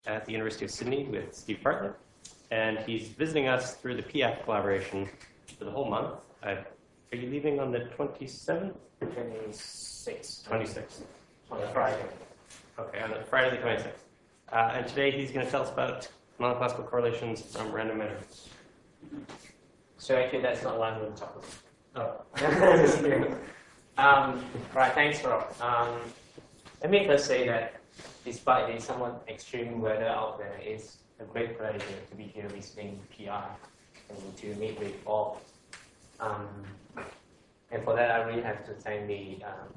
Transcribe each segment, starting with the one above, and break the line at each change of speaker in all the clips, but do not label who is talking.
at the University of Sydney with Steve Bartlett, and he's visiting us through the PF collaboration for the whole month. Are you leaving on the 27th?
26th.
26th.
On Friday.
Okay, on Friday the 26th. And today he's going to tell us about non-classical correlations from random measurements.
So actually that's not what I'm going to talk
Oh.
about. Right, thanks Rob. Let me first say that despite the somewhat extreme weather out there, it's a great pleasure to be here visiting PI and to meet with Bob. And for that, I really have to thank the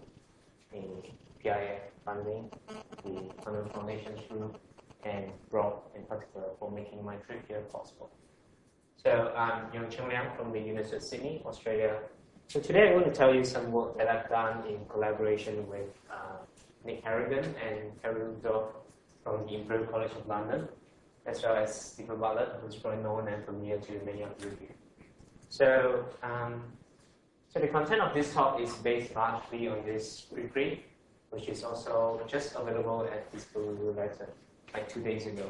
PIF funding, the Funding Foundations Group, and Rob in particular for making my trip here possible. So I'm Young Cheng Liang from the University of Sydney, Australia. So today I want to tell you some work that I've done in collaboration with Nick Harrigan and Terry Rudolph from the Imperial College of London, as well as Stephen Bartlett, who's probably known and familiar to many of you here. So, so the content of this talk is based largely on this preprint, which is also just available at Physical Review Letter, like 2 days ago.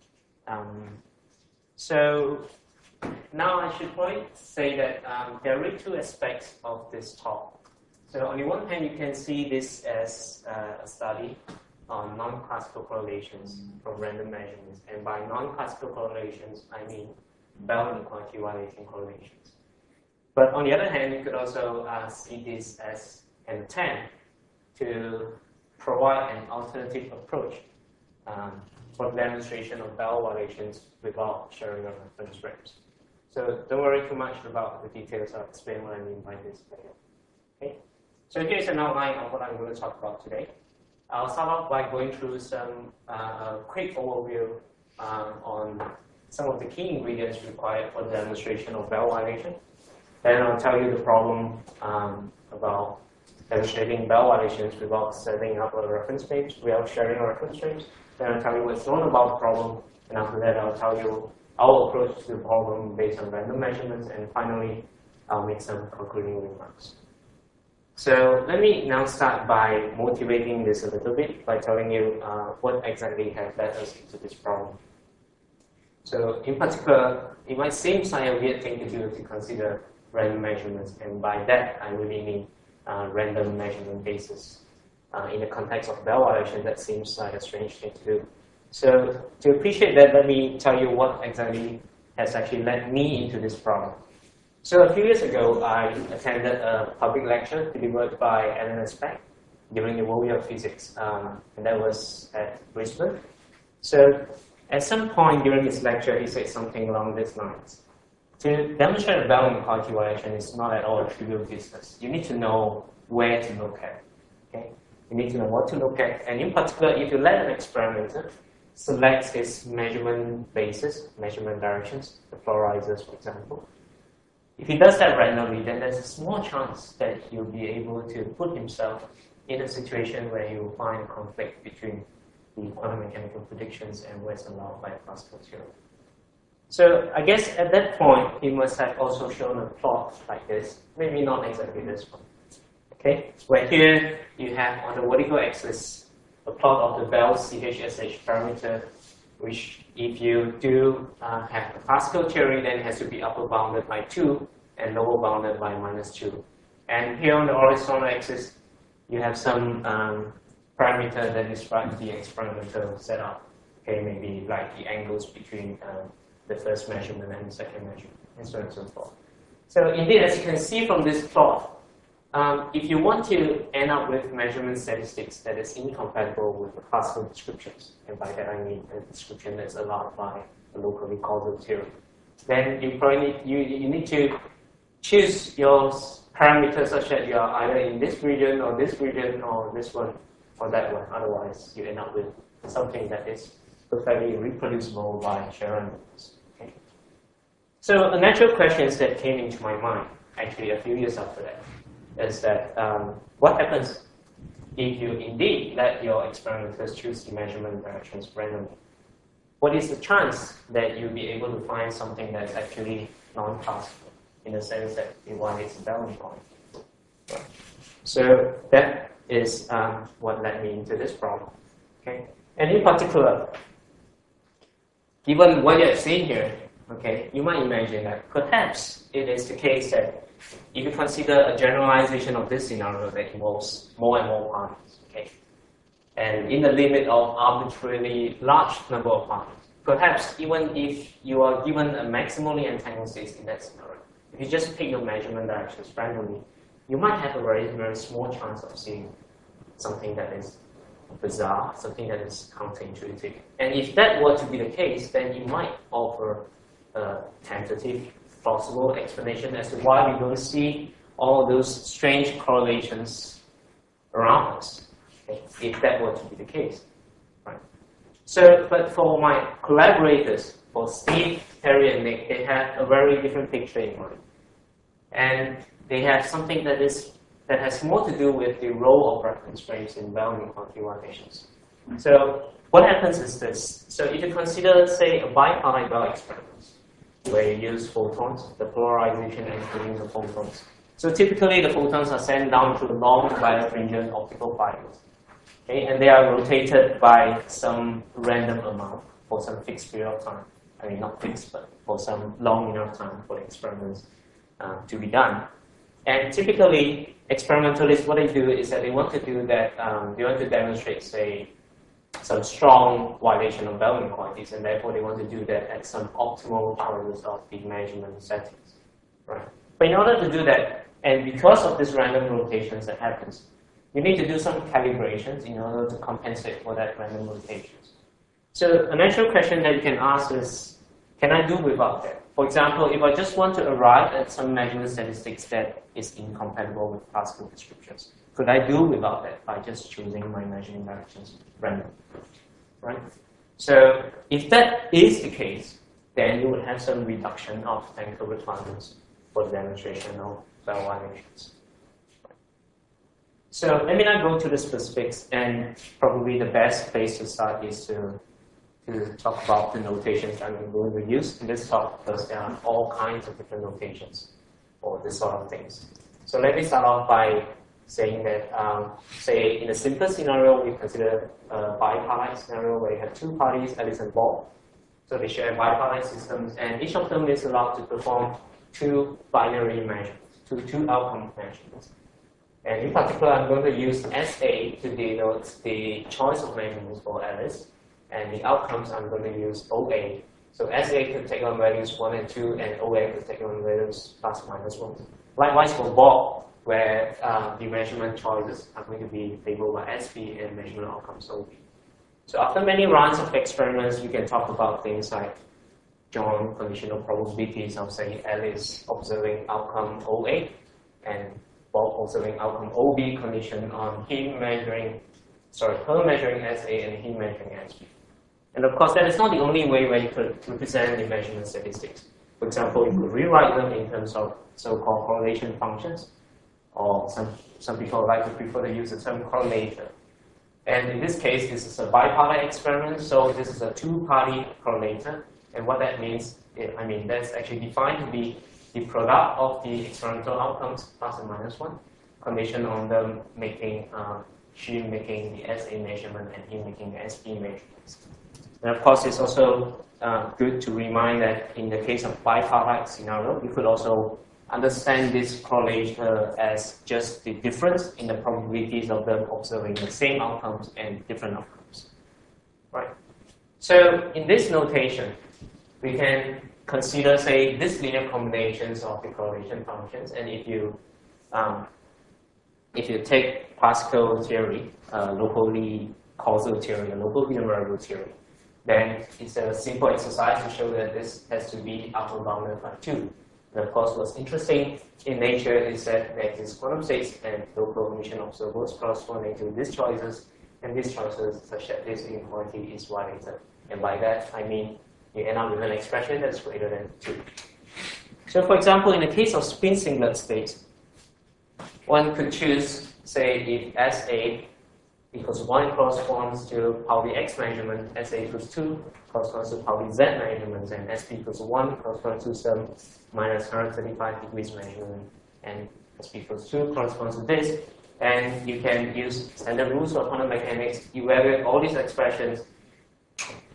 So now I should probably say that there are really two aspects of this talk. So on the one hand, you can see this as a study on non-classical correlations from random measurements. And by non-classical correlations, I mean Bell inequality violating correlations. But on the other hand, you could also see this as an attempt to provide an alternative approach for the demonstration of Bell violations without sharing of reference frames. So don't worry too much about the details. I'll explain what I mean by this later. Okay? So here's an outline of what I'm going to talk about today. I'll start off by going through some quick overview on some of the key ingredients required for the demonstration of Bell violation. Then I'll tell you the problem about demonstrating Bell violations without setting up a reference frames, without sharing a reference frames. Then I'll tell you what's known about the problem, and after that I'll tell you our approach to the problem based on random measurements, and finally I'll make some concluding remarks. So let me now start by motivating this a little bit by telling you what exactly has led us into this problem. So in particular, it might seem like a weird thing to do to consider random measurements, and by that I really mean random measurement basis. In the context of Bell violation, that seems like a strange thing to do. So to appreciate that, let me tell you what exactly has actually led me into this problem. So a few years ago, I attended a public lecture delivered by Alan Speck during the World Year of Physics, and that was at Brisbane. So at some point during his lecture, he said something along these lines. To demonstrate a Bell inequality violation is not at all a trivial business. You need to know where to look at. Okay? You need to know what to look at, and in particular, if you let an experimenter select his measurement basis, measurement directions, the polarizers, for example. If he does that randomly, then there's a small chance that he'll be able to put himself in a situation where he will find a conflict between the quantum mechanical predictions and what's allowed by classical theory. So I guess at that point, he must have also shown a plot like this, maybe not exactly this one. Okay, where here you have on the vertical axis a plot of the Bell CHSH parameter, which if you do have a classical theory, then it has to be upper bounded by 2 and lower bounded by -2. And here on the horizontal axis, you have some parameter that describes the experimental setup. Okay, maybe like the angles between the first measurement and the second measurement, and so on and so forth. So indeed, as you can see from this plot, if you want to end up with measurement statistics that is incompatible with the classical descriptions, and by that I mean a description that's allowed by a locally causal theory, then you probably need to choose your parameters such that you are either in this region or this one or that one. Otherwise, you end up with something that is perfectly reproducible by sheer randomness. Okay? So a natural question that came into my mind, actually a few years after that, is that what happens if you indeed let your experimenters choose the measurement directions randomly? What is the chance that you'll be able to find something that's actually non-classical, in the sense that it violates the Bell inequality? So that is what led me into this problem. Okay? And in particular, given what you have seen here, okay, you might imagine that perhaps it is the case that if you consider a generalization of this scenario that involves more and more parties, okay, and in the limit of arbitrarily large number of parties, perhaps even if you are given a maximally entangled state in that scenario, if you just pick your measurement directions randomly, you might have a very, very small chance of seeing something that is bizarre, something that is counterintuitive. And if that were to be the case, then you might offer a tentative, plausible explanation as to why we don't see all those strange correlations around us, okay, if that were to be the case. Right? So, but for my collaborators, for Steve, Terry, and Nick, they have a very different picture in mind. And they have something that has more to do with the role of reference frames in valuing quantifications. So what happens is this. So if you consider, say, a bipartite Bell experiment, where you use photons, the polarization including the photons. So typically the photons are sent down through long violet fringent optical fibers. Okay, and they are rotated by some random amount for some fixed period of time. I mean, not fixed, but for some long enough time for the experiments to be done. And typically, experimentalists, what they do is that they want to do that, they want to demonstrate, say, some strong violation of Bell inequalities, and therefore they want to do that at some optimal choices of the measurement settings. Right? But in order to do that, and because of this random rotations that happens, you need to do some calibrations in order to compensate for that random rotations. So a natural question that you can ask is, can I do without that? For example, if I just want to arrive at some measurement statistics that is incompatible with classical descriptions, could I do without that by just choosing my measuring directions randomly? Right? So if that is the case, then you would have some reduction of technical requirements for the demonstration of Bell violations. So let me now go to the specifics, and probably the best place to start is to talk about the notations I'm going to use in this talk, because there are all kinds of different notations for this sort of things. So let me start off by saying that, say, in a simple scenario, we consider a bipartite scenario where you have two parties, Alice and Bob. So they share bipartite systems, and each of them is allowed to perform two binary measurements, two outcome measurements. And in particular, I'm going to use SA to denote the choice of measurements for Alice, and the outcomes I'm going to use OA. So SA could take on values 1 and 2, and OA could take on values plus minus 1. Likewise for Bob, where the measurement choices are going to be labeled by SP and measurement outcomes OB. So after many rounds of experiments, you can talk about things like John conditional probabilities of, say, Alice observing outcome OA, and Bob observing outcome OB condition on her measuring SA and him measuring SP. And of course, that is not the only way where you could represent the measurement statistics. For example, you could rewrite them in terms of so-called correlation functions, or some people like to prefer to use the term correlator. And in this case, this is a bipartite experiment, so this is a two-party correlator. And what that means, that's actually defined to be the product of the experimental outcomes plus and minus 1, condition on them making, she making the SA measurement and he making the SP measurements. And of course, it's also good to remind that in the case of bipartite scenario, you could also understand this correlator as just the difference in the probabilities of them observing the same outcomes and different outcomes. Right? So in this notation, we can consider, say, this linear combinations of the correlation functions, and if you take classical theory, locally causal theory, and local hidden variable theory, then it's a simple exercise to show that this has to be upper bounded by 2. And of course, what's interesting in nature is that there exist quantum states and local emission observables corresponding to these choices and these choices such that this inequality is violated. And by that, I mean you end up with an expression that's greater than 2. So for example, in the case of spin singlet states, one could choose, say, if SA equals 1 corresponds to Pauli X measurement, SA equals 2 corresponds to Pauli Z measurements, and SP equals 1 corresponds to some minus 135 degrees measurement, and SP equals 2 corresponds to this. And you can use standard rules of quantum mechanics, evaluate all these expressions,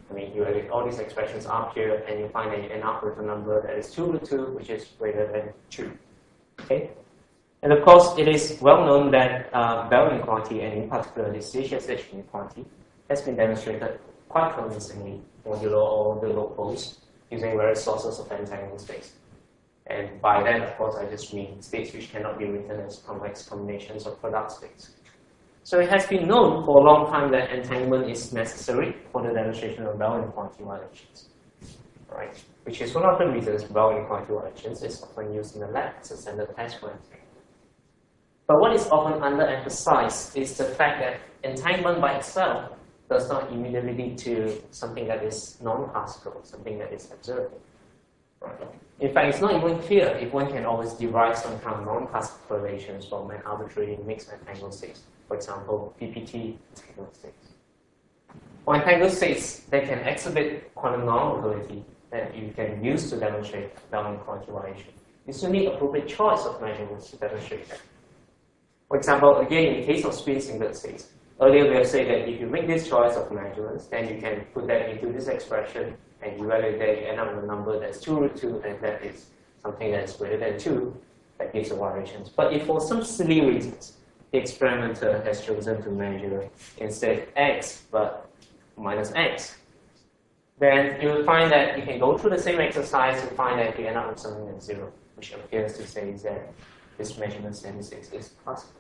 I mean, you edit all these expressions up here, and you find that you end up with a number that is 2 root 2, which is greater than 2. Okay? And of course, it is well known that Bell inequality, and in particular the CHSH inequality, has been demonstrated quite convincingly modulo all the locals using various sources of entangled space. And by that, of course, I just mean states which cannot be written as complex combinations of product states. So it has been known for a long time that entanglement is necessary for the demonstration of Bell inequality violations, right? Which is one of the reasons Bell inequality violations is often used in the lab as a standard test for entanglement. But what is often underemphasized is the fact that entanglement by itself does not immediately lead to something that is non-classical, something that is observed. Right. In fact, it's not even clear if one can always derive some kind of non-classical relations from an arbitrary mixed entangled states. For example, PPT entangled states. For entangled states that can exhibit quantum non-locality that you can use to demonstrate Bell inequality violation, you still need appropriate choice of measurements to demonstrate that. For example, again, in the case of spin singlet states, earlier we have said that if you make this choice of measurements, then you can put that into this expression and you evaluate that, you end up with a number that's 2 root 2, and that is something that's greater than 2, that gives the variations. But if for some silly reasons, the experimenter has chosen to measure instead x, but minus x, then you will find that you can go through the same exercise and find that you end up with something that's 0, which appears to say that this measurement statistics is possible.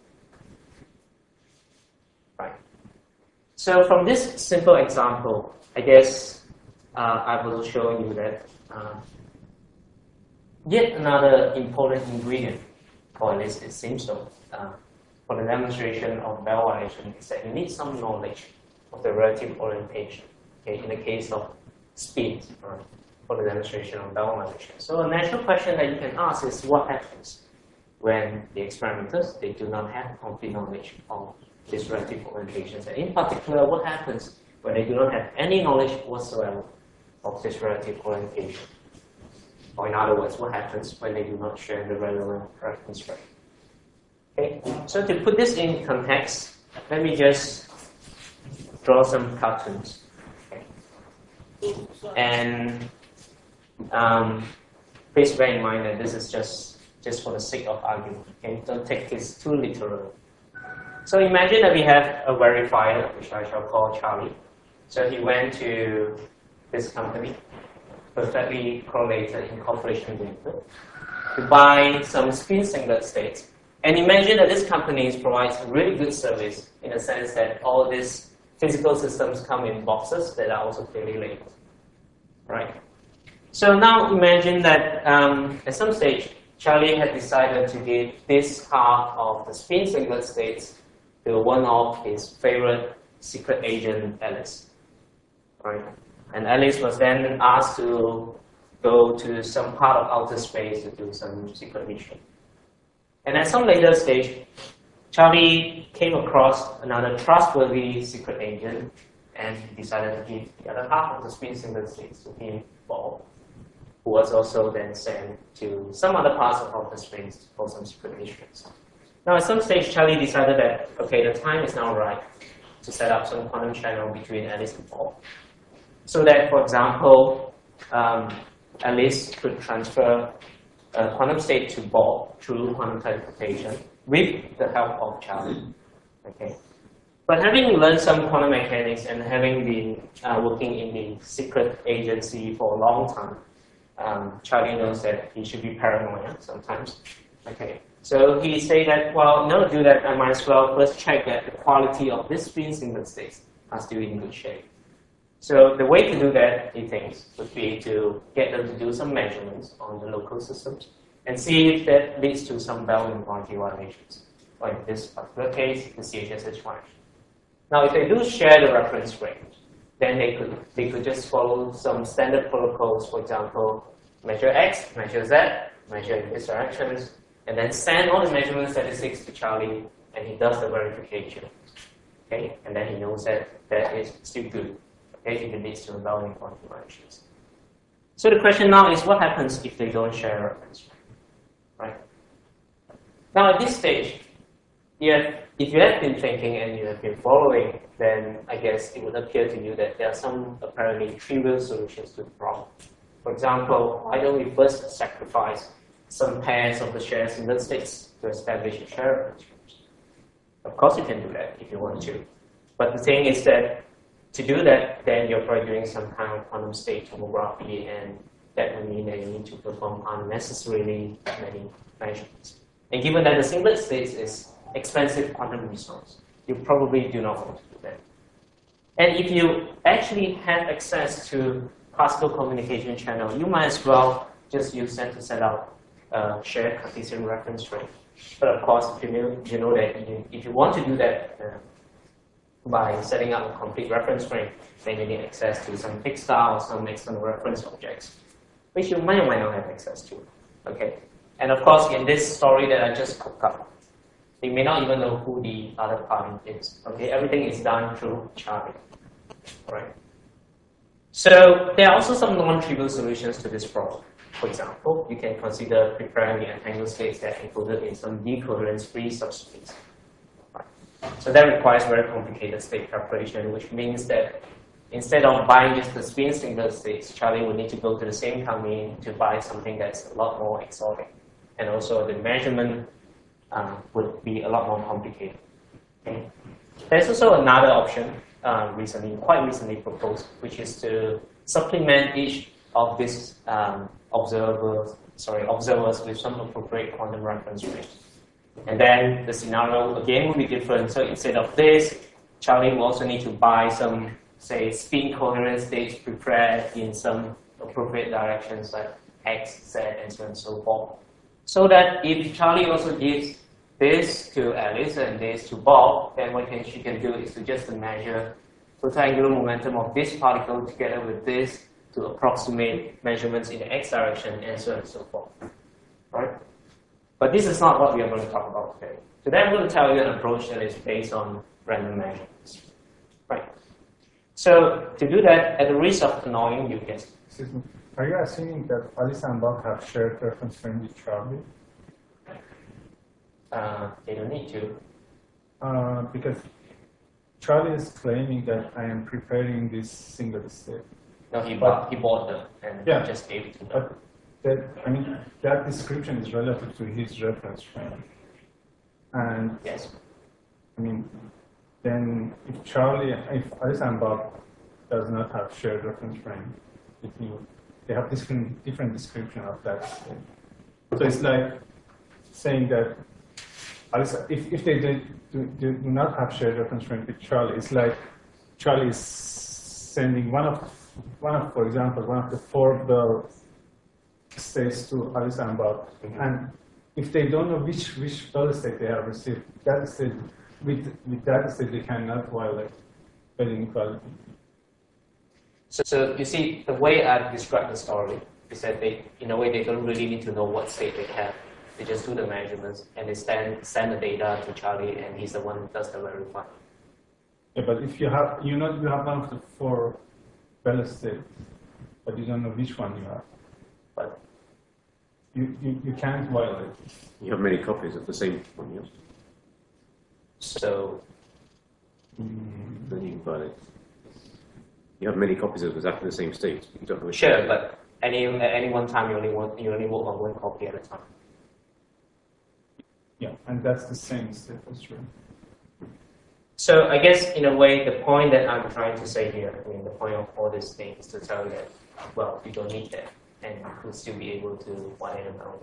Right. So from this simple example, I guess I will show you that yet another important ingredient, or at least it seems so, for the demonstration of Bell violation is that you need some knowledge of the relative orientation. Okay, in the case of spin, for the demonstration of Bell violation. So a natural question that you can ask is what happens when the experimenters they do not have complete knowledge of these relative orientations, and in particular, what happens when they do not have any knowledge whatsoever of this relative orientation? Or in other words, what happens when they do not share the relevant reference frame? Okay, so to put this in context, let me just draw some cartoons. Okay. And please bear in mind that this is just for the sake of argument. Okay, don't take this too literally. So imagine that we have a verifier, which I shall call Charlie. So he went to this company, perfectly correlated incorporation data, to buy some spin singlet states. And imagine that this company provides really good service in the sense that all these physical systems come in boxes that are also clearly labeled. Right? So now imagine that at some stage, Charlie had decided to give this half of the spin singlet states to one of his favorite secret agent, Alice. Right? And Alice was then asked to go to some part of outer space to do some secret mission. And at some later stage, Charlie came across another trustworthy secret agent and he decided to give the other half of the spin singlet states to him, Bob, who was also then sent to some other parts of outer space for some secret missions. Now at some stage, Charlie decided that, okay, the time is now right to set up some quantum channel between Alice and Bob. So that, for example, Alice could transfer a quantum state to Bob through quantum teleportation with the help of Charlie. Okay. But having learned some quantum mechanics and having been working in the secret agency for a long time, Charlie knows that he should be paranoid sometimes. Okay. So he said that, well, in order to do that, I might as well first check that the quality of this spin singlet states are still in good shape. So the way to do that, he thinks, would be to get them to do some measurements on the local systems and see if that leads to some Bell inequality violations. Or in this particular case, the CHSH violation. Now, if they do share the reference range, then they could just follow some standard protocols. For example, measure X, measure Z, measure in these directions, and then send all the measurement statistics to Charlie, and he does the verification. Okay, and then he knows that that is still good. Okay, if it leads to Bell inequality violations. So the question now is, what happens if they don't share a reference frame? Right? Now at this stage, you if you have been thinking and you have been following, then I guess it would appear to you that there are some apparently trivial solutions to the problem. For example, why don't we first sacrifice some pairs of the shares in the states to establish a share arrangement? Of course you can do that if you want to. But the thing is that to do that, then you're probably doing some kind of quantum state tomography, and that would mean that you need to perform unnecessarily many measurements. And given that the singlet states is expensive quantum resource, you probably do not want to do that. And if you actually have access to classical communication channel, you might as well just use them to set up a shared Cartesian reference frame. But of course, if you know that if you want to do that by setting up a complete reference frame, then you need access to some fixed star or some external reference objects, which you might or might not have access to. Okay, and of course, in this story that I just cooked up, they may not even know who the other party is. Okay, everything is done through Charlie. All right. So there are also some non-trivial solutions to this problem. For example, you can consider preparing the entangled states that are encoded in some decoherence-free subspace. Right. So that requires very complicated state preparation, which means that instead of buying just the spin singlet states, Charlie would need to go to the same company to buy something that's a lot more exotic. And also the measurement would be a lot more complicated. Okay. There's also another option quite recently proposed, which is to supplement each of these observers with some appropriate quantum reference frame. And then the scenario again will be different. So instead of this, Charlie will also need to buy some, say, spin coherent states prepared in some appropriate directions like X, Z, and so on and so forth. So that if Charlie also gives this to Alice and this to Bob, then what she can do is to just measure total angular momentum of this particle together with this to approximate measurements in the X direction and so on and so forth. Right? But this is not what we are going to talk about today. Today I'm going to tell you an approach that is based on random measurements. Right? So to do that, at the risk of annoying you guys.
Excuse me. Are you assuming that Alice and Bob have shared reference frame with Charlie?
They don't need to.
Because Charlie is claiming that I am preparing this single state.
No, he bought them and
Yeah.
just gave it to them.
But that description is relative to his reference frame. And
Yes.
then if Alice and Bob does not have shared reference frame with you, they have different description of that state. So it's like saying that Alice, if they do not have shared reference frame with Charlie, it's like Charlie is sending one of for example, one of the 4 Bell states to Alice and Bob, and if they don't know which Bell state they have received, that state with that state they cannot violate Bell inequality.
So you see, the way I described the story is that in a way, they don't really need to know what state they have. They just do the measurements and they send the data to Charlie, and he's the one who does the verifying.
Yeah, but if you have one of the 4 Bell states, but you don't know which one you have,
But
you can't violate.
You have many copies of the same one, yes?
so
Then you can violate. You have many copies of exactly the same state. You don't know which
sure,
one.
but at any one time you only work on one copy at a time.
Yeah, and that's the same state as true.
So I guess in a way, the point that I'm trying to say here, the point of all these things is to tell you that, well, you don't need that, and you will still be able to widen out.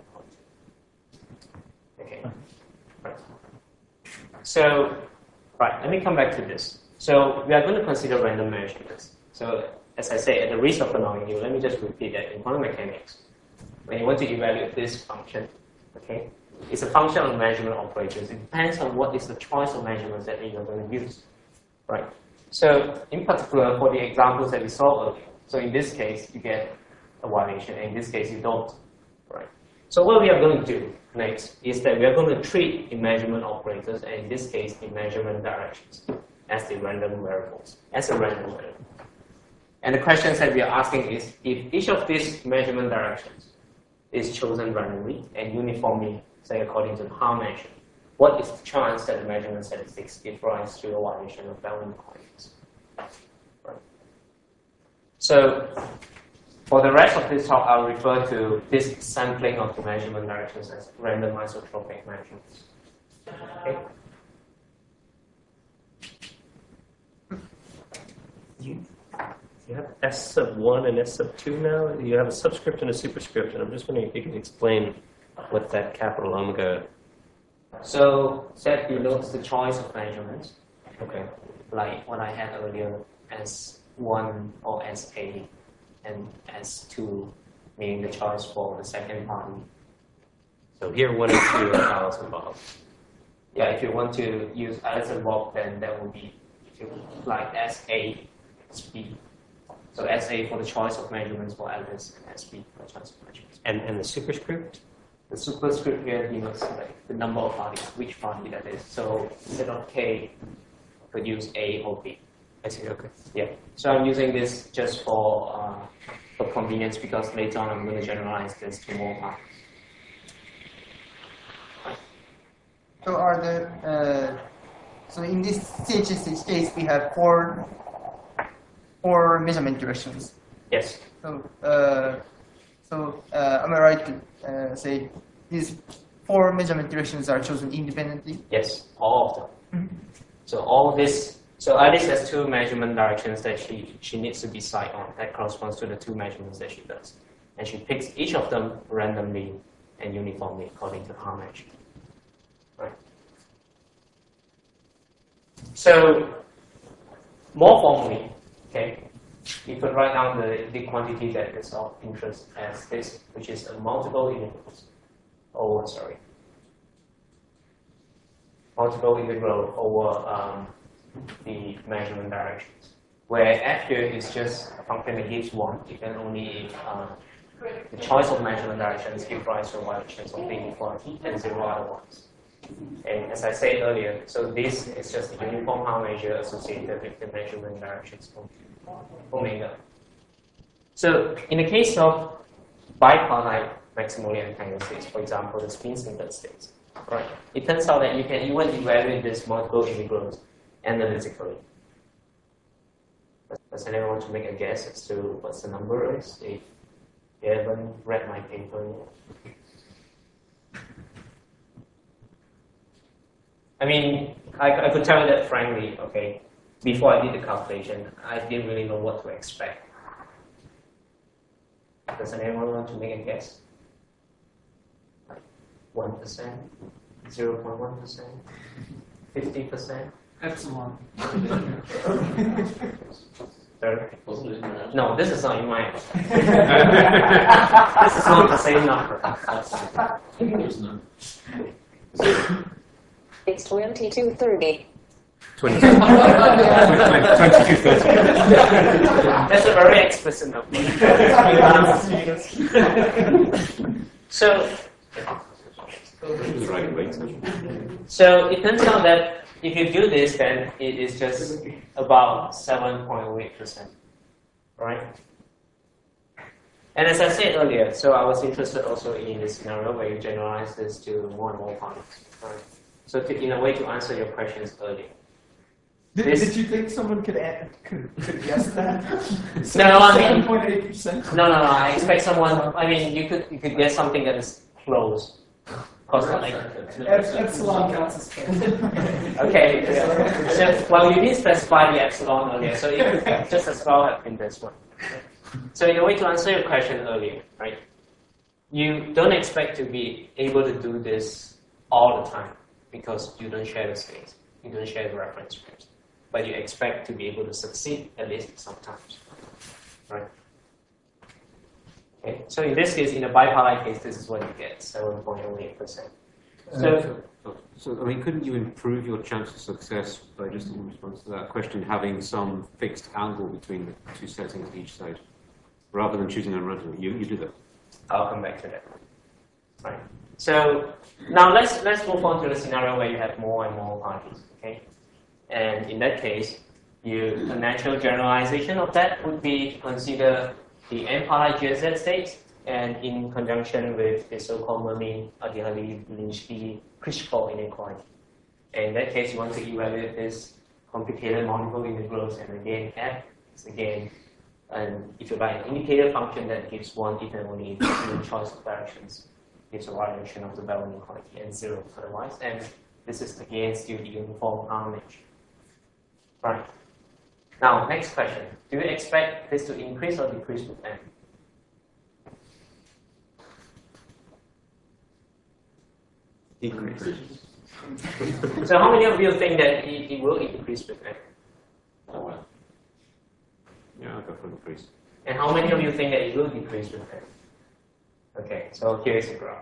Okay. Right. So, right, let me come back to this. So we are going to consider random measurements. So as I say, at the risk of annoying you, let me just repeat that in quantum mechanics, when you want to evaluate this function, okay, it's a function of measurement operators. It depends on what is the choice of measurements that you're going to use, right? So in particular, for the examples that we saw earlier, so in this case, you get a violation, and in this case, you don't, right? So what we are going to do next is that we are going to treat the measurement operators, and in this case, the measurement directions, as the random variables, as a random variable. And the questions that we are asking is, if each of these measurement directions is chosen randomly and uniformly, say according to the harm measure, what is the chance that the measurement statistics give rise to a violation of bounding requirements. Right. So for the rest of this talk, I'll refer to this sampling of the measurement directions as random isotropic measurements. Okay.
You have S sub 1 and S sub 2 now? You have a subscript and a superscript, and I'm just wondering if you can explain what that capital omega.
So that denotes the choice of measurements,
Okay.
like what I had earlier, S1 or SA, and S2, meaning the choice for the second party.
So here 1 and 2 are Alice and Bob.
Yeah, if you want to use Alice and Bob, then that will be like SA, SP. So SA for the choice of measurements for Alice, and SP for the choice of measurements.
And the superscript?
The superscript here denotes like the number of parties, which party that is. So instead of K, could use A or B.
I see, okay.
Yeah. So I'm using this just for convenience because later on I'm going to generalize this to more parties.
So are the so in this CHS case we have four measurement directions.
Yes.
So am I right to say these four measurement directions are chosen independently?
Yes. All of them. So all this. So Alice has two measurement directions that she needs to decide on. That corresponds to the two measurements that she does, and she picks each of them randomly and uniformly according to her measure. Right. So more formally, okay, you could write down the quantity that is of interest as this, which is a multiple integral. Multiple integral over the measurement directions, where f here is just a function that gives 1, even only if the choice of measurement directions give rise to violations of the inequality and 0 otherwise. And as I said earlier, so this is just a uniform power measure associated with the measurement directions omega. So in the case of bipartite maximally entangled states, for example, the spin singlet states, right? It turns out that you can even evaluate this multiple integrals analytically. Does anyone want to make a guess as to what the number is if you haven't read my paper yet? I mean, I could tell you that frankly, okay, before I did the calculation, I didn't really know what to expect. Does anyone want to make a guess? 1%? 0.1%? 50%?
Epsilon.
Sorry? No, this is not in mine. This is not the same number.
It's 2230.
2230.
That's a very explicit number. So it turns out that if you do this, then it is just about 7.08%, right? And as I said earlier, so I was interested also in this scenario where you generalize this to more and more parties, right? So in a way to answer your questions earlier.
Did you think someone could guess that?
No, I mean
7.8%.
No. I expect someone. I mean, you could guess something that is close. Like,
Epsilon counts as close.
okay. So, well, you didn't specify the epsilon earlier, so it could just as well have been this one. So in a way to answer your question earlier, right? You don't expect to be able to do this all the time because you don't share the space, you don't share the reference frames, but you expect to be able to succeed at least sometimes, right? Okay. So in this case, in a bipartite case, this is what you get, 7.08%.
So, I mean, couldn't you improve your chance of success by just in response to that question, having some fixed angle between the two settings each side, rather than choosing them randomly? You do that.
I'll come back to that. Right. So now let's move on to the scenario where you have more and more parties. Okay. And in that case, a natural generalization of that would be to consider the n-party GZ states and in conjunction with the so-called Mermin-Ardhihari-Lynskey-Krishkov inequality. And in that case, you want to evaluate this complicated multiple integrals, and again, f is again, if you like, an indicator function that gives one if and only if given choice of directions gives a variation of the Bell inequality and 0 otherwise. And this is again still the uniform harmonic. Right. Now, next question. Do you expect this to increase or decrease with n?
Decrease.
So how many of you think that it will increase with n?
Oh, well. Yeah, I'll go for decrease.
And how many of you think that it will decrease with n? Okay, so here is the graph.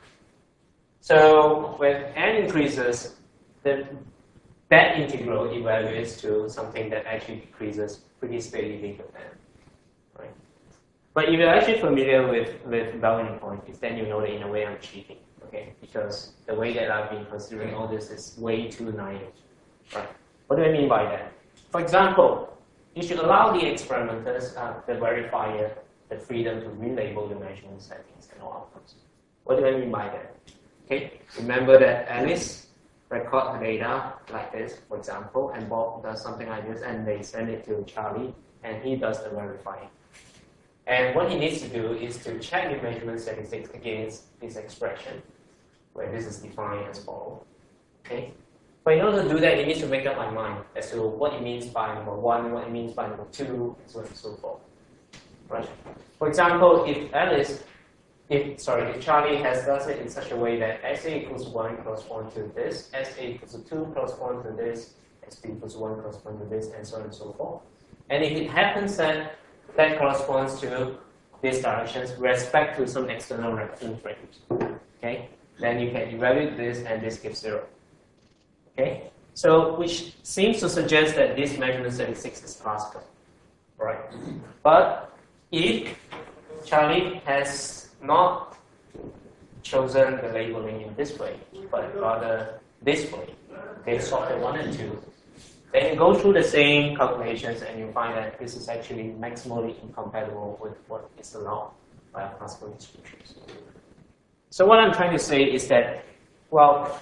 So when n increases, that integral evaluates to something that actually decreases pretty steadily with n. Right? But if you're actually familiar with Bell inequalities, then you know that in a way I'm cheating. Okay, because the way that I've been considering all this is way too naive. Right? What do I mean by that? For example, you should allow the experimenters, the verifier, the freedom to relabel the measurement settings and all outcomes. What do I mean by that? Okay, remember that Alice records her data like this, for example, and Bob does something like this, and they send it to Charlie, and he does the verifying. And what he needs to do is to check the measurement statistics against this expression, where this is defined as follows. Okay? But in order to do that, he needs to make up my mind as to what it means by number 1, what it means by number 2, and so on and so forth. Right? For example, if Charlie has does it in such a way that SA equals 1 corresponds to this, SA equals 2 corresponds to this, SP equals 1 corresponds to this, and so on and so forth. And if it happens that that corresponds to these directions with respect to some external reference frames, okay, then you can evaluate this, and this gives 0. Okay, so which seems to suggest that this measurement statistics is classical, right? But if Charlie has not chosen the labeling in this way, but rather this way, okay, software 1 and 2, then you go through the same calculations and you find that this is actually maximally incompatible with what is allowed by our classical distributions. So what I'm trying to say is that, well,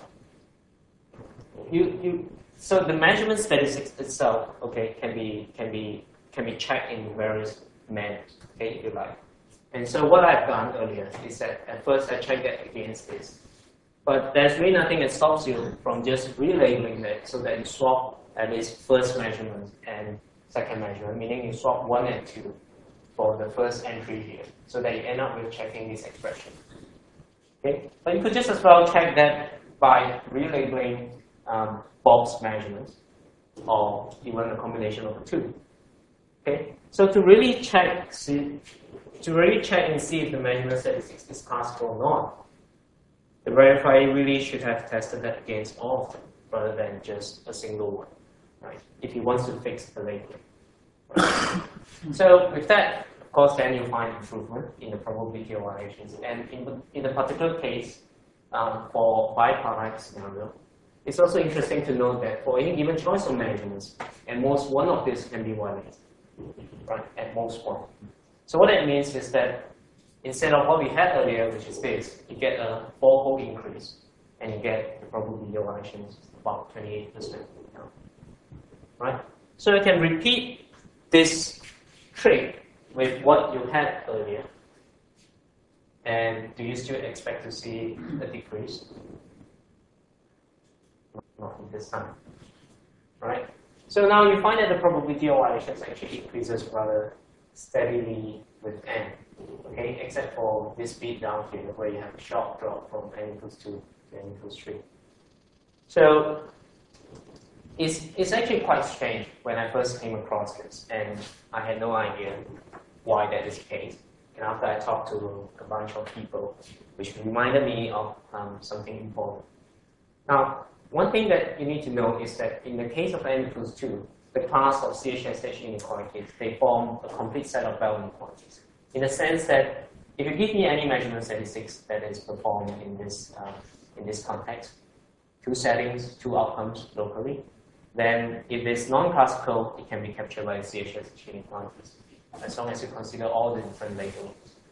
so the measurement statistics itself, okay, can be checked in various manners, okay, if you like. And so what I've done earlier is that at first I checked that against this, but there's really nothing that stops you from just relabeling that so that you swap at least first measurement and second measurement, meaning you swap 1 and 2 for the first entry here, so that you end up with checking this expression. Okay, but you could just as well check that by relabeling Bob's measurements, or even a combination of the two. Okay, so to really check and see if the measurement statistics is classical or not, the verifier really should have tested that against all of them, rather than just a single one, right? If he wants to fix the labeling. Right? So with that, of course, then you find improvement in the probability of variations. And in the particular case, for biproduct scenario, it's also interesting to note that for any given choice of measurements, at most one of these can be violated, right? At most one. So what that means is that instead of what we had earlier, which is this, you get a 4-fold increase, and you get the probability of variations about 28%. Right? So you can repeat this trick with what you had earlier. And do you still expect to see a decrease? Not in this time. Right? So now you find that the probability of variations actually increases rather steadily with n. Okay, except for this bit down here where you have a sharp drop from n equals 2 to n equals 3. So it's actually quite strange when I first came across this, and I had no idea why that is the case. And after I talked to a bunch of people, which reminded me of something important. Now, one thing that you need to know is that in the case of n equals 2, the class of CHSH inequalities, they form a complete set of Bell inequalities. In the sense that if you give me any measurement statistics that is performed in this context, 2 settings, 2 outcomes locally, then if it's non-classical, it can be captured by CHSH inequalities, as long as you consider all the different labels.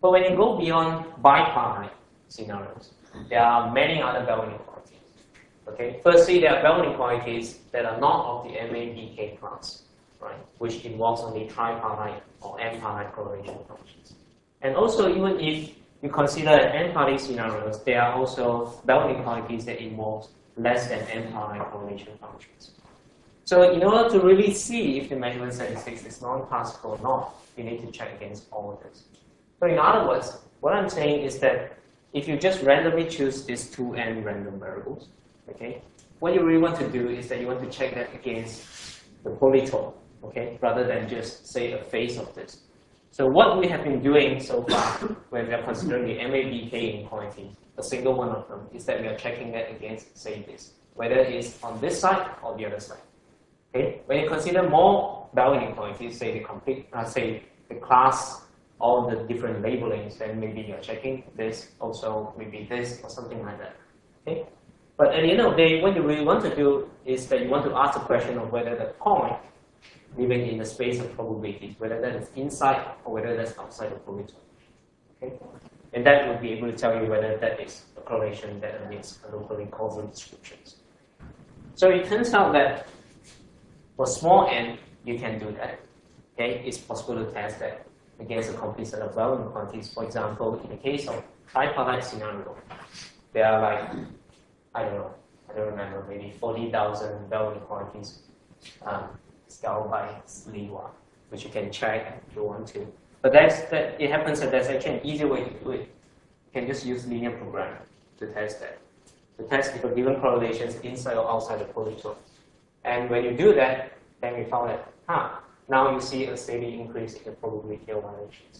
But when you go beyond bipartite scenarios, there are many other Bell inequalities. Okay. Firstly, there are Bell inequalities that are not of the MABK class, right, which involves only tripartite or n-partite correlation functions. And also, even if you consider n-partite scenarios, there are also Bell inequalities that involve less than n-partite correlation functions. So in order to really see if the measurement statistics is non-classical or not, you need to check against all of this. So in other words, what I'm saying is that if you just randomly choose these two n random variables, okay, what you really want to do is that you want to check that against the polytope, okay, rather than just say a phase of this. So what we have been doing so far when we are considering the MABK inequalities, a single one of them, is that we are checking that against, say, this, whether it's on this side or the other side. Okay? When you consider more Bell inequalities, say the complete, say the class, all the different labelings, then maybe you're checking this, also maybe this, or something like that. Okay? But at the end of the day, what you really want to do is that you want to ask the question of whether the point living in the space of probabilities, whether that is inside or whether that's outside the polytope. Okay? And that will be able to tell you whether that is a correlation that emits locally causal descriptions. So it turns out that for small n, you can do that. Okay? It's possible to test that against a complete set of Bell inequalities. For example, in the case of tripartite scenario, there are like, I don't remember, maybe 40,000 Bell inequalities scaled by Sliwa, which you can check if you want to. But it happens that there's actually an easier way to do it. You can just use linear programming to test that. To test if a given correlation is inside or outside the polytope. And when you do that, then we found that, now you see a steady increase in the probability of violations.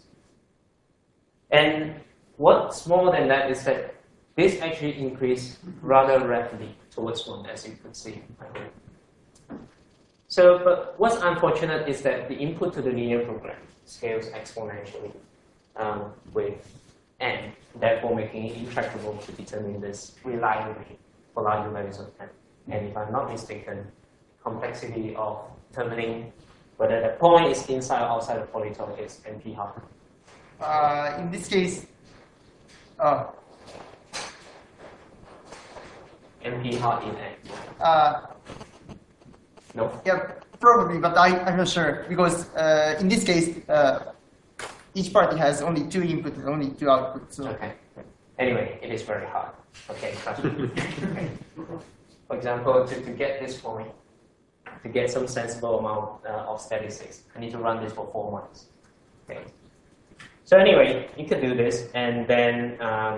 And what's more than that is that this actually increased rather rapidly towards 1, as you could see. So, but what's unfortunate is that the input to the linear program scales exponentially with n, therefore making it intractable to determine this reliably for larger values of n. And if I'm not mistaken, complexity of determining whether the point is inside or outside the polytope is NP half.
In this case,
NP half in n. No.
Yeah, probably, but I'm not sure because in this case, each party has only 2 inputs and only 2 outputs. So.
Okay. Anyway, it is very hard. Okay, trust me. For example, to get this point, to get some sensible amount of statistics, I need to run this for 4 months. Okay. So anyway, you could do this, and then,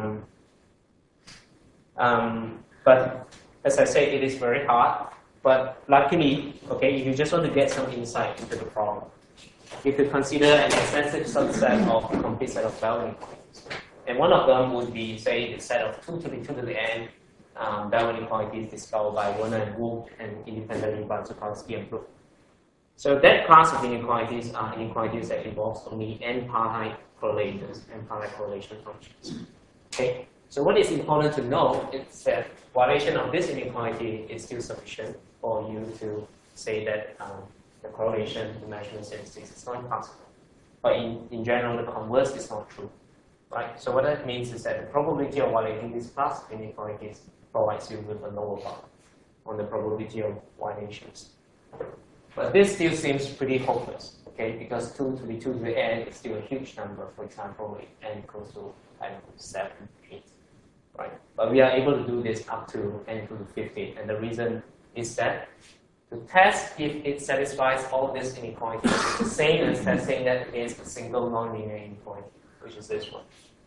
but as I say, it is very hard. But luckily, okay, if you just want to get some insight into the problem, you could consider an extensive subset of a complete set of Bell inequalities. And one of them would be, say, the set of 2 to the 2 to the n Bell inequalities discovered by Werner and Wolf and independently by Zukalski and Brook. So that class of inequalities are inequalities that involves only n-partite correlators, n-partite correlation functions. Okay. So what is important to know is that violation of this inequality is still sufficient for you to say that the correlation to measurement statistics is not possible. But in general, the converse is not true. Right? So what that means is that the probability of violating this class of inequalities provides you with a lower bar on the probability of violations. But this still seems pretty hopeless, okay? Because 2 to the 2 to the n is still a huge number. For example, if n equals to, I don't know, 7, 8, right? But we are able to do this up to n equals to 15, and the reason is that to test if it satisfies all these inequalities is the same as testing that against a single nonlinear inequality, which is this one.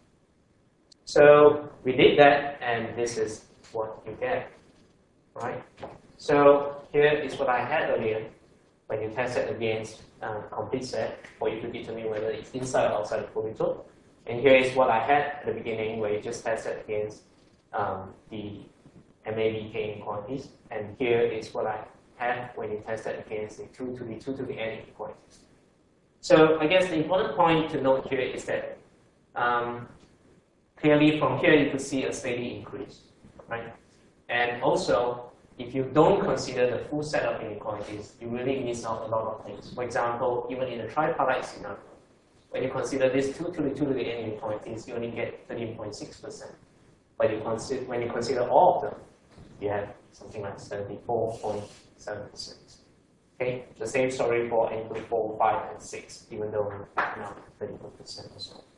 So we did that, and this is what you get, right? So here is what I had earlier when you test it against a complete set for you to determine whether it's inside or outside the polytope. And here is what I had at the beginning where you just test it against the MABK inequalities. And here is what I had when you test it against the 2 to the 2 to the n inequalities. So I guess the important point to note here is that clearly from here you could see a steady increase, right? And also, if you don't consider the full set of inequalities, you really miss out a lot of things. For example, even in a tripartite scenario, When you consider this 2 to the 2 to the n inequalities, you only get 13.6%. But when you consider all of them, you have something like 74.7%. Okay, the same story for n equals 4, 5, and 6, even though now 31% or so.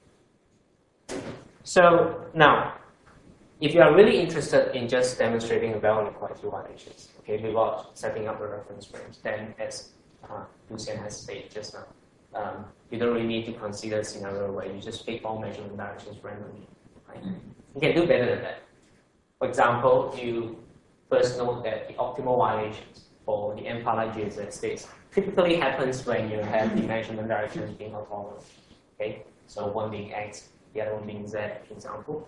So now, if you are really interested in just demonstrating value inequality violations, okay, without setting up a reference frames, then as Lucian has stated just now, you don't really need to consider a scenario where you just pick all measurement directions randomly. Right? You can do better than that. For example, you first note that the optimal violations for the n-parallel GZ states typically happens when you have the measurement directions being orthogonal. Okay, so one being x, the other one being z, for example.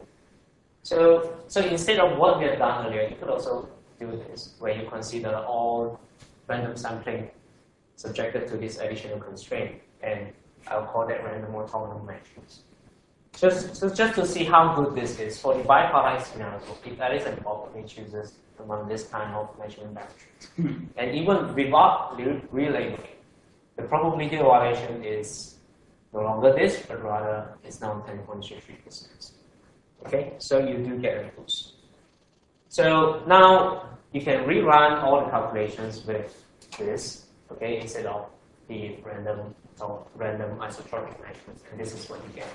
So instead of what we have done earlier, you could also do this, where you consider all random sampling subjected to this additional constraint, and I'll call that random orthogonal measures. So just to see how good this is, for the bipartite scenario, if Alice and Bob chooses among this kind of measurement directions, and even without relabeling, the probability of violation is no longer this, but rather it's now 10.33%. Okay, so you do get a boost. So now you can rerun all the calculations with this, okay, instead of the random isotropic measurements, and this is what you get.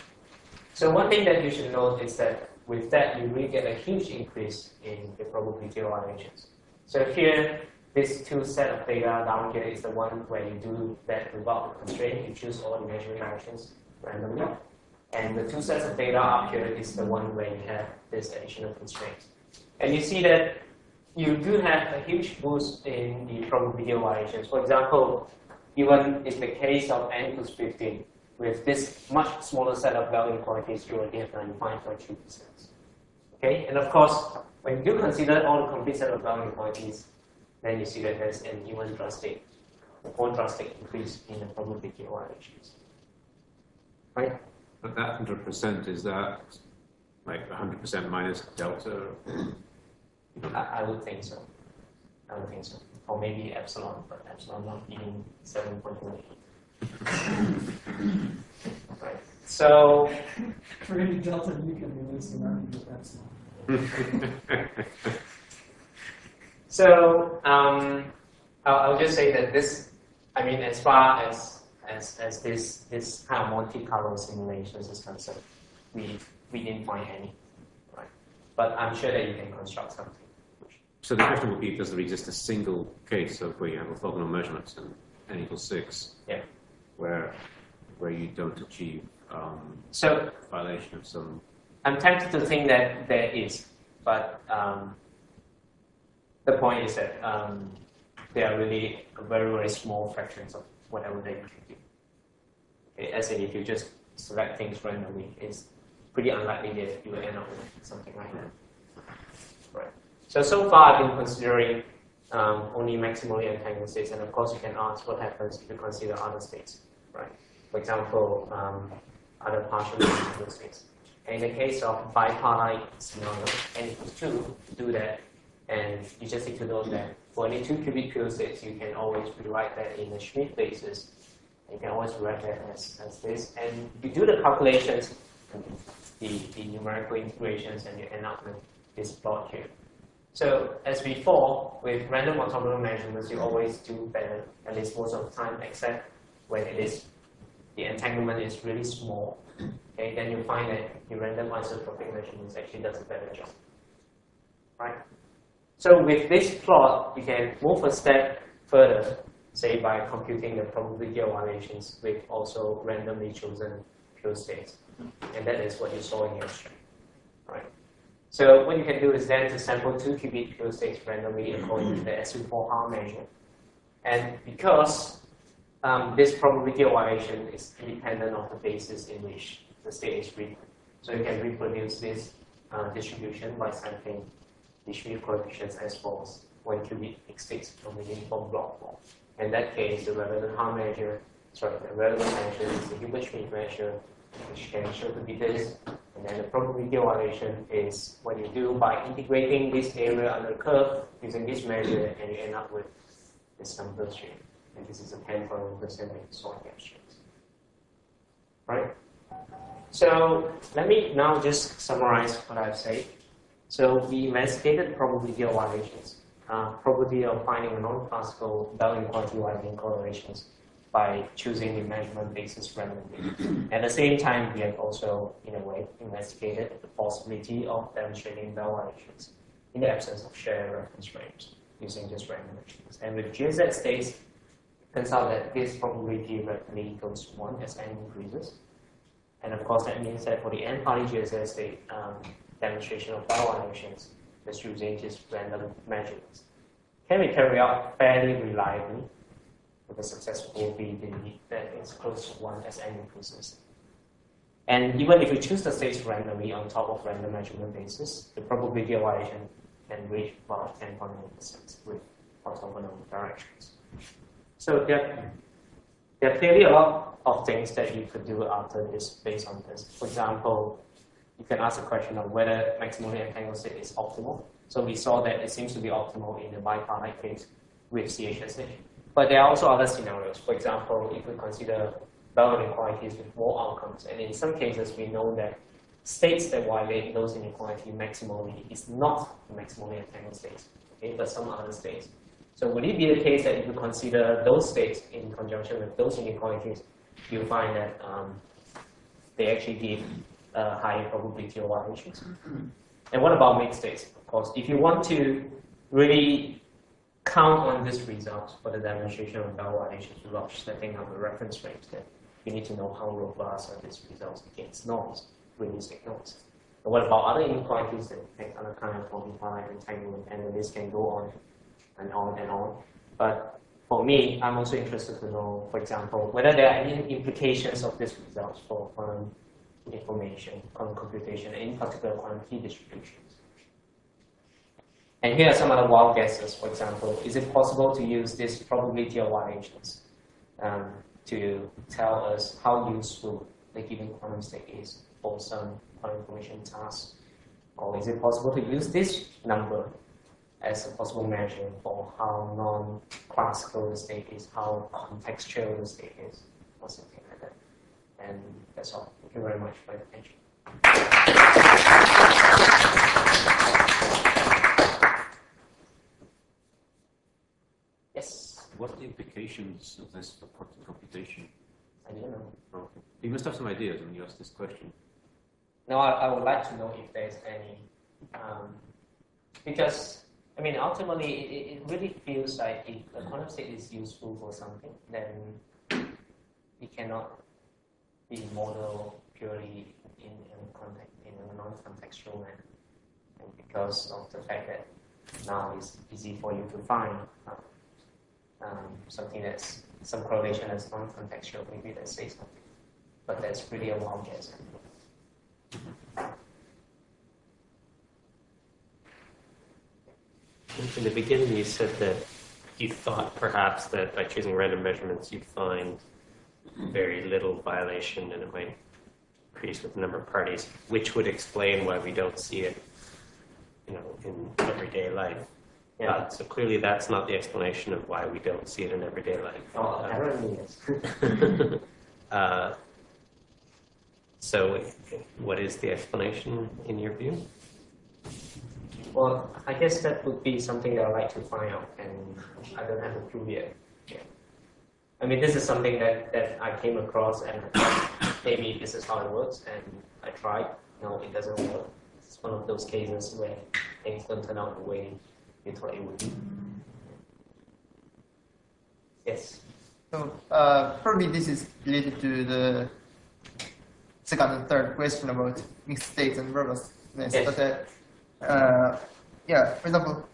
So one thing that you should note is that with that you really get a huge increase in the probability of violations. So here, this two set of data down here is the one where you do that without the constraint. You choose all the measurement directions randomly. And the two sets of data up here is the one where you have this additional constraint. And you see that you do have a huge boost in the probability of violations. For example, even in the case of n equals 15, with this much smaller set of value inequalities, you already have 95.3%. Okay, and of course, when you do consider all the complete set of value inequalities, then you see that there's an even more drastic increase in the probability of violations. Right?
But that 100%, is that like 100% minus delta?
I would think so. I would think so. Or maybe epsilon, but epsilon not being 7.18. Right. So
for any delta, you can release an argument with epsilon.
So I'll just say that this, I mean, as far as this kind of Monte Carlo simulations is concerned, we didn't find any, right? But I'm sure that you can construct something.
So the question would be, does there exist a single case of where you have orthogonal measurements and n equals 6,
yeah,
where you don't achieve
so
violation of some?
I'm tempted to think that there is, but the point is that they are really very, very small fractions of whatever they contribute. Okay, as in, if you just select things randomly, it's pretty unlikely that you will end up with something like that. Right. So far I've been considering only maximally entangled states, and of course you can ask what happens if you consider other states, right? For example, other partially entangled states. And in the case of bipartite scenario, n equals 2, do that, and you just need to know that for any 2 cubic field states, you can always rewrite that in a Schmidt basis. You can always write that as this, and you do the calculations, the numerical integrations, and you end up with this plot here. So as before, with random orthogonal measurements, you always do better, at least most of the time, except when the entanglement is really small. Okay, then you find that the random isotropic measurements actually does a better job. Right? So with this plot, you can move a step further, say by computing the probability of violations with also randomly chosen field states. And that is what you saw in the abstract. Right? So what you can do is then to sample 2 cubic field states randomly according to the SU4R measure. And because this probability of violation is independent of the basis in which the state is written, so you can reproduce this distribution by sampling the Schmidt coefficients as follows: 1 cubic x6 from the uniform block form. In that case, the relevant measure is the Hilbert-Schmidt measure, which can show to be this. And then the probability of violation is what you do by integrating this area under the curve using this measure, and you end up with this number stream. And this is a 10.1% that you saw in the abstract. right? So let me now just summarize what I've said. So we investigated probability of violations, probability of finding a non-classical bell inequality widening correlations by choosing the measurement basis randomly. At the same time, we have also, in a way, investigated the possibility of demonstrating bell violations in the absence of shared reference frames using just random measurements. And with GZ states, it turns out that this probability rapidly goes to 1 as n increases. And of course, that means that for the n-party GZ state demonstration of bell violations, just using just random measurements can be carried out fairly reliably with a success probability that is close to 1 as n increases. And even if we choose the states randomly on top of random measurement basis, the probability of violation can reach about 10.9% with orthogonal directions. So there are clearly a lot of things that you could do after this based on this. For example, you can ask the question of whether maximally entangled state is optimal. So we saw that it seems to be optimal in the bipartite case with CHSH. But there are also other scenarios. For example, if we consider Bell inequalities with more outcomes, and in some cases we know that states that violate those inequalities maximally is not the maximally entangled states, okay, but some other states. So would it be the case that if you consider those states in conjunction with those inequalities, you find that they actually give a higher probability of violations? And what about mixed states? Of course, if you want to really count on this result for the demonstration of Bell violations without setting up a reference range, then you need to know how robust are these results against norms, realistic norms. And what about other inequalities that take other kind of bipartite entanglement, and the list can go on and on and on. But for me, I'm also interested to know, for example, whether there are any implications of these results for quantum information, quantum computation, and in particular quantum key distributions. And here are some other wild guesses. For example, is it possible to use this probability of violations to tell us how useful the given quantum state is for some quantum information tasks? Or is it possible to use this number as a possible measure for how non-classical the state is, how contextual the state is, or something like that? And that's all. Thank you very much for your attention. Yes?
What are the implications of this for quantum computation?
I don't know.
Okay. You must have some ideas when you ask this question.
No, I would like to know if there's any, because, I mean, ultimately, it really feels like if a quantum state is useful for something, then it cannot be modeled purely in a non-contextual manner. And because of the fact that now it's easy for you to find something that's some correlation that's non-contextual, maybe that says something. But that's really a wild guess.
In the beginning, you said that you thought perhaps that by choosing random measurements, you'd find very little violation, and it might increase with the number of parties, which would explain why we don't see it, in everyday life.
Yeah.
So clearly, that's not the explanation of why we don't see it in everyday life.
Oh, apparently yes.
So, what is the explanation in your view?
Well, I guess that would be something that I'd like to find out, and I don't have a clue yet. Yeah. I mean, this is something that I came across, and maybe this is how it works, and I tried. No, it doesn't work. It's one of those cases where things don't turn out the way you thought it would be. Yes?
So probably this is related to the second and third question about mixed states and robustness.
Yes.
But yeah, for example,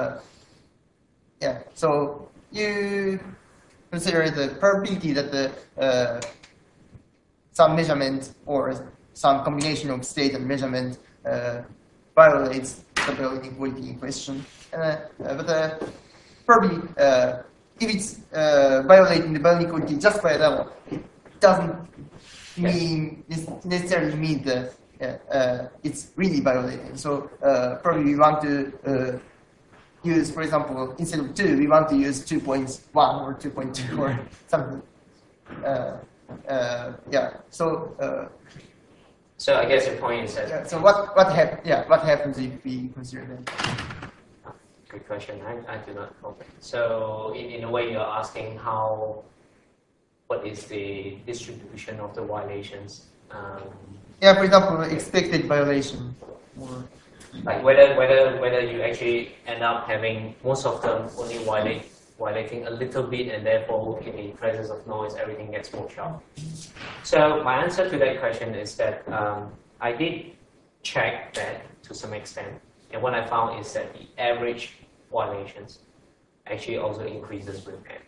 yeah. So you consider the probability that the some measurement or some combination of state and measurement violates the Bell inequality in question. But probably if it's violating the Bell inequality just by level, it doesn't necessarily mean that it's really violating. So probably we want to use, for example, instead of 2, we want to use 2.1 or 2.2 or something. Yeah. So.
So I guess your point is that.
Yeah, so what happens if we consider them?
Good question. I do not know. So in a way, you're asking what is the distribution of the violations?
Yeah, for example, expected violation, or
like whether you actually end up having most of them only violating a little bit, and therefore in the presence of noise, everything gets more sharp. So my answer to that question is that I did check that to some extent, and what I found is that the average violations actually also increases with N.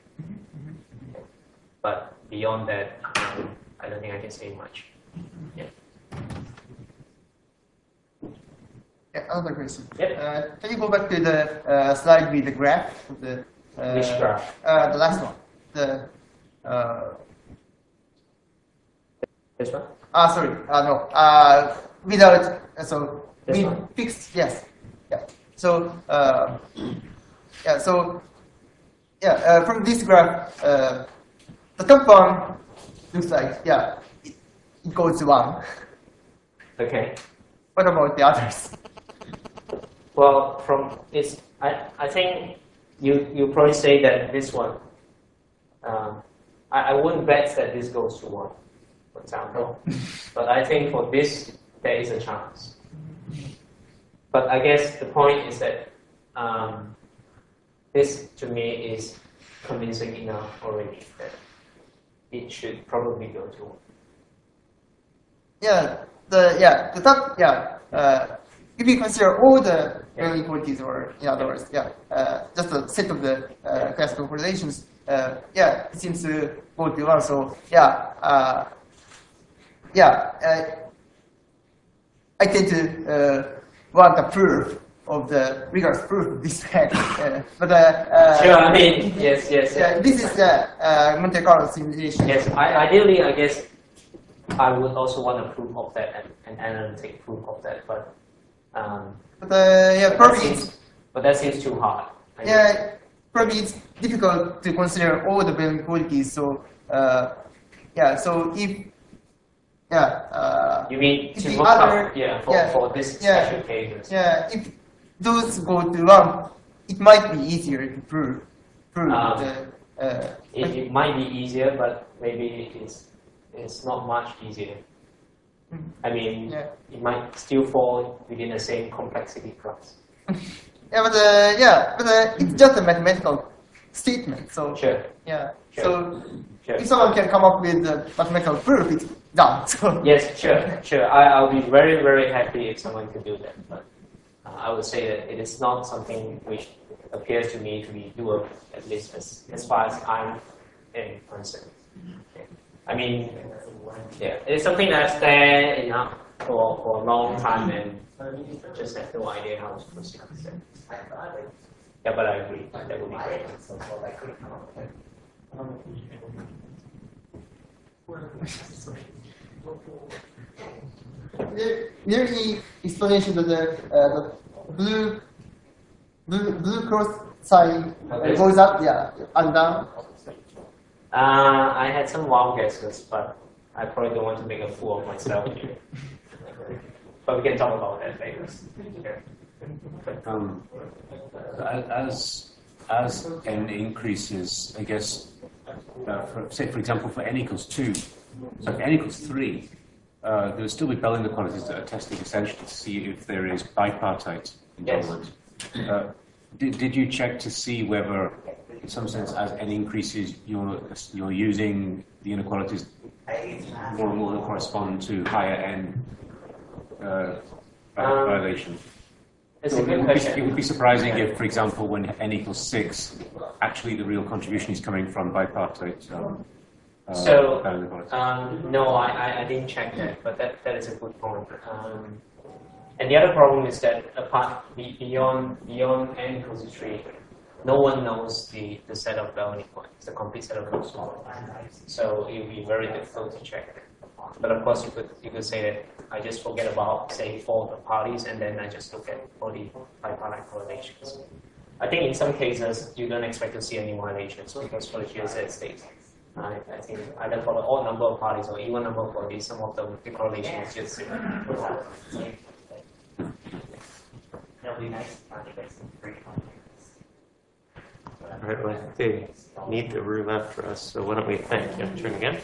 But beyond that, I don't think I can say much. Yeah.
yeah, another question.
Yep.
Can you go back to the slide with the graph? The
Which graph?
The last one.
This one?
Sorry. No. Without so
This
we
one?
fixed. Yes. Yeah. So yeah. So yeah. From this graph, the top one looks like it goes to 1.
Okay.
What about the others?
Well, I think you probably say that this one. I wouldn't bet that this goes to 1, for example. But I think for this there is a chance. But I guess the point is that this to me is convincing enough already that it should probably go to 1.
Yeah. The top. Yeah. If you consider all the inequalities, or in other words, just a set of the classical correlations, it seems to go to 1. So I tend to want a proof of the rigorous proof of this fact. But
sure, I mean, yes.
this is the Monte Carlo simulation.
Yes, ideally, I guess I would also want a proof of that, an analytic proof of that, but that seems too hard.
Probably it's difficult to consider all the Bell inequalities. So so if
you mean
if
to
the
look
other,
up for this special cases?
If those go to 1, it might be easier to prove
it might be easier, but maybe it's not much easier. I mean, it might still fall within the same complexity class.
but it's just a mathematical statement. So
Sure.
So
Sure.
if someone can come up with a mathematical proof, it's done. So
Yes, sure. I'll be very, very happy if someone could do that. But I would say that it is not something which appears to me to be doable, at least as far as I'm concerned. I mean, it's something that's there for a long time, and just have no idea how to proceed with it. Yeah, but I agree. That would be great.
there any explanation that the blue cross sign goes up, and down?
I had some wild guesses, but I probably don't want to make a fool of myself here. But we can talk about that later.
As n increases, I guess, for example, for n equals 2, so if n equals 3, there will still be Bell inequalities that are tested essentially to see if there is bipartite involvement.
Yes.
Did you check to see whether, in some sense, as n increases, you're using the inequalities more and more correspond to higher n violations?
It's a good question.
It would be surprising if, for example, when n equals 6, actually the real contribution is coming from bipartite.
No, I didn't check that, but that is a good point. And the other problem is that beyond n equals 3, no one knows the set of Bell inequalities, the complete set of those inequalities. So it would be very difficult to check. But of course, you could say that I just forget about, say, 4 of the parties, and then I just look at all the bipartite correlations. I think in some cases, you don't expect to see any violations because for the GSZ states, I think either for the odd number of parties or even number of parties, some of the correlation is just that'll be nice.
All right, well, I think they need the room after us, so why don't we thank you? Turn again.